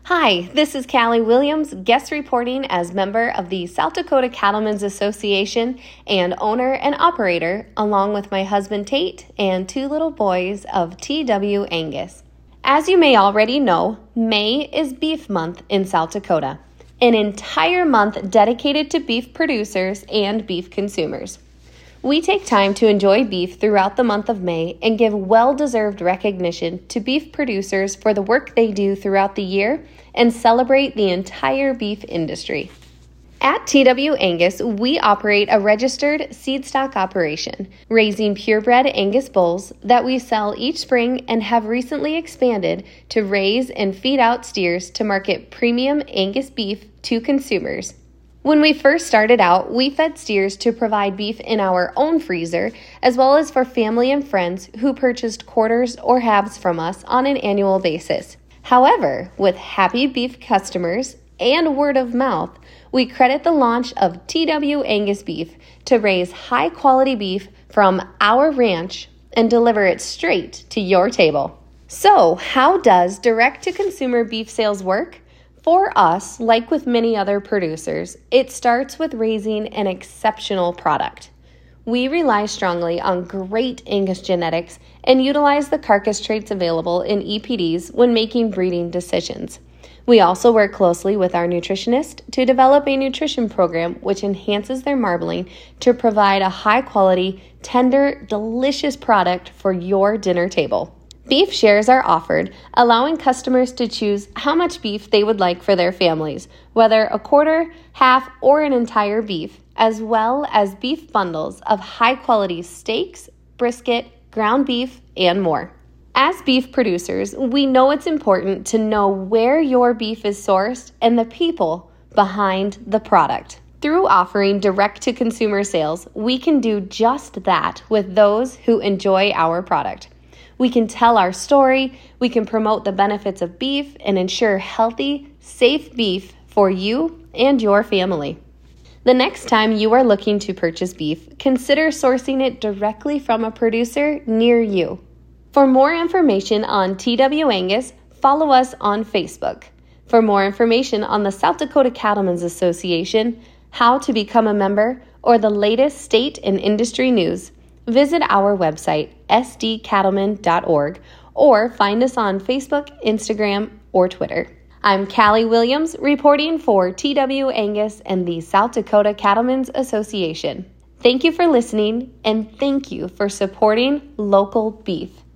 Hi, this is Callie Williams, guest reporting as member of the South Dakota Cattlemen's Association and owner and operator, along with my husband Tate and two little boys of TW Angus. As you may already know, May is Beef Month in South Dakota, an entire month dedicated to beef producers and beef consumers. We take time to enjoy beef throughout the month of May and give well-deserved recognition to beef producers for the work they do throughout the year and celebrate the entire beef industry. At TW Angus, we operate a registered seed stock operation, raising purebred Angus bulls that we sell each spring and have recently expanded to raise and feed out steers to market premium Angus beef to consumers. When we first started out, we fed steers to provide beef in our own freezer, as well as for family and friends who purchased quarters or halves from us on an annual basis. However, with happy beef customers and word of mouth, we credit the launch of TW Angus Beef to raise high-quality beef from our ranch and deliver it straight to your table. So, how does direct-to-consumer beef sales work? For us, like with many other producers, it starts with raising an exceptional product. We rely strongly on great Angus genetics and utilize the carcass traits available in EPDs when making breeding decisions. We also work closely with our nutritionist to develop a nutrition program which enhances their marbling to provide a high-quality, tender, delicious product for your dinner table. Beef shares are offered, allowing customers to choose how much beef they would like for their families, whether a quarter, half, or an entire beef, as well as beef bundles of high-quality steaks, brisket, ground beef, and more. As beef producers, we know it's important to know where your beef is sourced and the people behind the product. Through offering direct-to-consumer sales, we can do just that with those who enjoy our product. We can tell our story, we can promote the benefits of beef, and ensure healthy, safe beef for you and your family. The next time you are looking to purchase beef, consider sourcing it directly from a producer near you. For more information on TW Angus, follow us on Facebook. For more information on the South Dakota Cattlemen's Association, how to become a member, or the latest state and industry news, visit our website, sdcattlemen.org, or find us on Facebook, Instagram, or Twitter. I'm Callie Williams, reporting for TW Angus and the South Dakota Cattlemen's Association. Thank you for listening, and thank you for supporting local beef.